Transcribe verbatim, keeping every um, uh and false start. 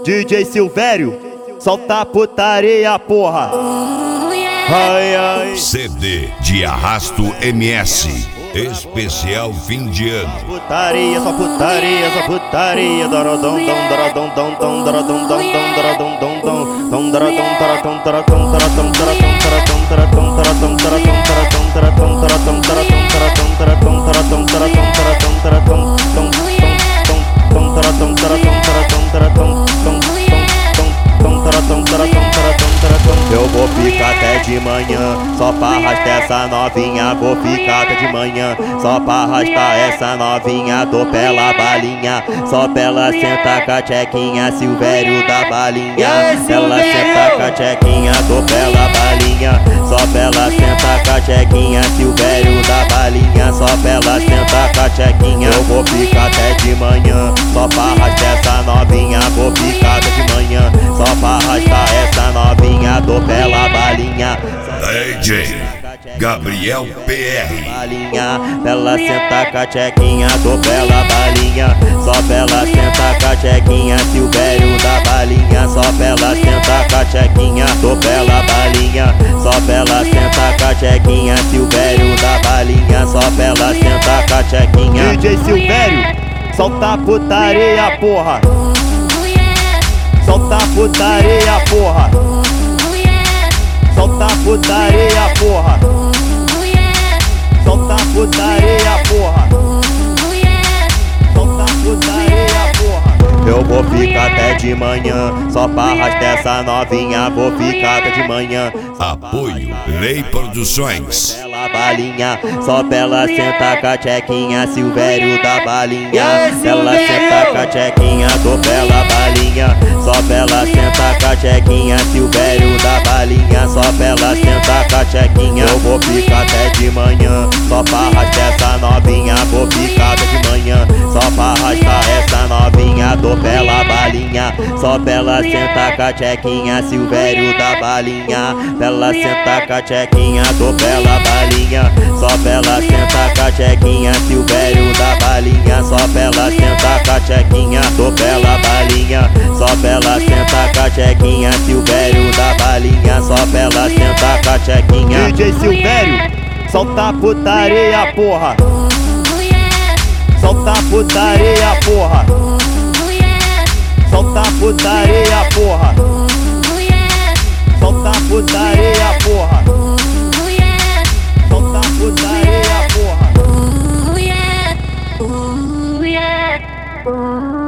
D J Silvério, solta a putaria, porra. Ai, ai. C D de Arrasto M S, especial fim de ano. Putaria, só putaria, só putaria. Dorodom, dom, dorodom, dom, dom, dorodom, dom, dom, dorodom, dom, dom, dom, dorodom, dorodom, dorodom, dorodom, dorodom, dorodom, dorodom, dorodom, dorodom, dorodom, dorodom, dorodom, dorodom, dorodom, dorodom, dorodom, dorodom, dorodom, dorodom, dom, dom, dom, dorodom, dorodom, dorodom, dorodom, dom, dom, dorodom, dorodom, dorodom, dorodom. Eu vou ficar até de manhã, só pra arrastar essa novinha. Vou ficar até de manhã, só pra arrastar essa novinha. Dou pela balinha, só pra ela sentar com a tchequinha. Silvério da balinha, ela senta com a tchequinha. Dou pela balinha, só pra ela sentar com a tchequinha. Silvério da balinha, só pra ela sentar com a tchequinha. Eu vou ficar até de manhã, só pra arrastar essa novinha. Vou ficar até de manhã, só pra arrastar essa novinha. Dou pela balinha, D J Gabriel P R. balinha, ela senta com a tchequinha. Dou pela balinha, só pra ela sentar com a tchequinha. Silvério da balinha, só pra ela sentar com a tchequinha. Dou pela balinha, só pra ela sentar com a tchequinha. Silvério da balinha, só pra ela sentar com a tchequinha. D J Silvério, solta a putaria, porra. Solta a putaria, porra. Solta a putaria, porra. Solta a putaria, porra. Solta a putaria, porra. Eu vou ficar até de manhã, só pra arrastar essa novinha. Vou ficar até de manhã. Apoio Lei Produções. Pela balinha, só pra ela sentar com a tchequinha. Silvério da balinha, ela senta com a tchequinha. Dou pela balinha, só pra ela sentar com a tchequinha. Silvério da balinha, só pra ela sentar com a tchequinha. Eu vou ficar até de manhã, só pra arrastar essa novinha. Vou ficar até de manhã, só pra arrastar essa novinha. Dou pela balinha, só pra ela sentar com a tchequinha. Silvério da balinha, ela senta com a tchequinha. Dou pela balinha, só pra ela sentar com a tchequinha. Silvério da balinha, só pra ela sentar com a tchequinha. Dou pela balinha, só pra ela sentar com a tchequinha. Silvério da balinha, só pra ela sentar com a tchequinha. D J Silvério, solta a putaria, porra. Solta a putaria, porra. Solta a putaria, porra. Solta a putaria, porra. Solta a putaria, porra. Ooh yeah, ooh yeah, ooh.